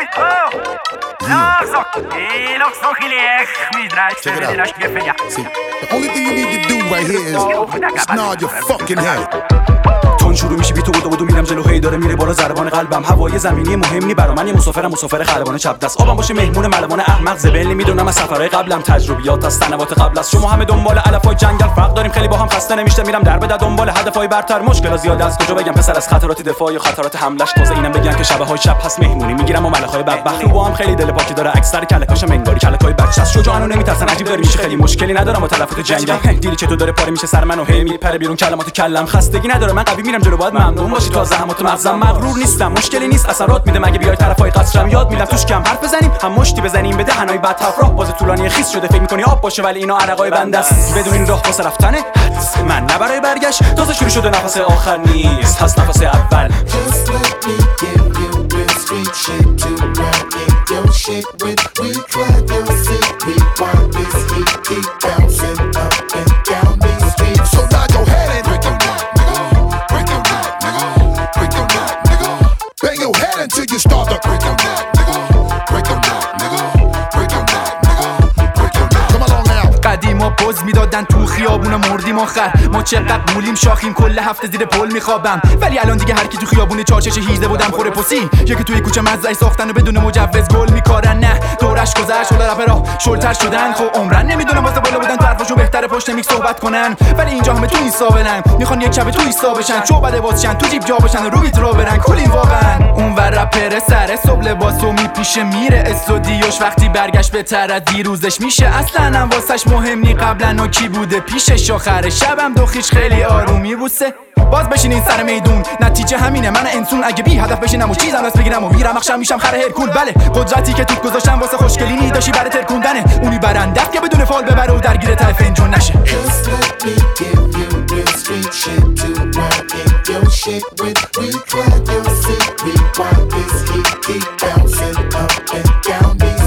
See, the only thing you need to do right here is nod your fucking head. تون شروع میشی بی تو بودو میرم جلو هی داره میره بالا ضربان قلبم هوای زمینی مهم نی برا من یه مسافر خلبان چپ دست آبم باشه مهمون ملوان احمق زبل نمیدونم از سفرهای قبلم تجربیات از سنوات قبل است شما همه دنبال علفای جنگل فرق داریم خیلی با هم خسته نمیشه میرم در بده دنبال هدفای برتر مشکل زیاد از کجا بگم پسر از خطرات دفاع یا خطرات حملش تازه اینم بگم که شب های شب پس مهمونی میگیرم و ملخای بدبخت با هم خیلی دل پاکی داره اکثر کلکاش منگاری کلکای بچه است شجاعانو نمیترسن عجیب داره میشه خیلی مشکلی ندارم با تلفات جنگم دیلی چطور داره پاره میشه سر منو هی میپره بیرون کلمات کلم خستگی نداره من قوی میرم جلو باید ممنون باشی تو از زحمات مغزم مغرور نیستم مشکلی نیست اثرات میده مگه بیای طرفای قصرم یاد میدم توش کم حرف بزنیم هم مشتی بزنیم به دهنای بد طرف راه باز طولانی خیس شده فکر میکنی آب باشه ولی اینا عرقای بنده است بدون این راه واسه رفتنه من نه برای برگشت تازه شروع شده نفس آخر نیست هست نفس اول until you start to break your neck, nigga. Break your neck, nigga. Break your neck, nigga. Break your neck. Come along now. قدیما پوز میدادن تو خیابون مردیم آخر ما چقدر قولیم شاخیم کل هفته زیر پل میخوابم ولی الان دیگه هر کی تو خیابون چارچش هیزه بودم خوره پسی یکی توی کوچه مزرعه ساختن و بدون مجوز گل میکارن نه دورش گذشت شده رپرها شلتر شدن خب عمرن نمیدونم واسه بالا بودن طرفشون بهتره پشت میک صحبت کنن ولی اینجا همه تو ایسا برن میخوان یک شب تو ایسا بشن چو بده واسشن تو جیب جا بشن و رو ویترا برن کلین واقعا اون ور رپر سر صبح لباسو میپیشه میره استودیوش وقتی برگشت بهتر از دیروزش میشه اصلا هم واسش مهم نی قبلا و کی بوده پیشش آخر شبم دوخیش خیلی آرومی بوسه باز بشینین سر میدون نتیجه همینه من انسون اگه بی هدف بشینم و چیزم دست بگیرم و میرم اخشم میشم خر هرکول بله قدرتی که توت گذاشتم واسه خوشگلی نیداشی برای ترکوندنه اونی برندت که بدون فال ببره و درگیر ته فنجون نشه We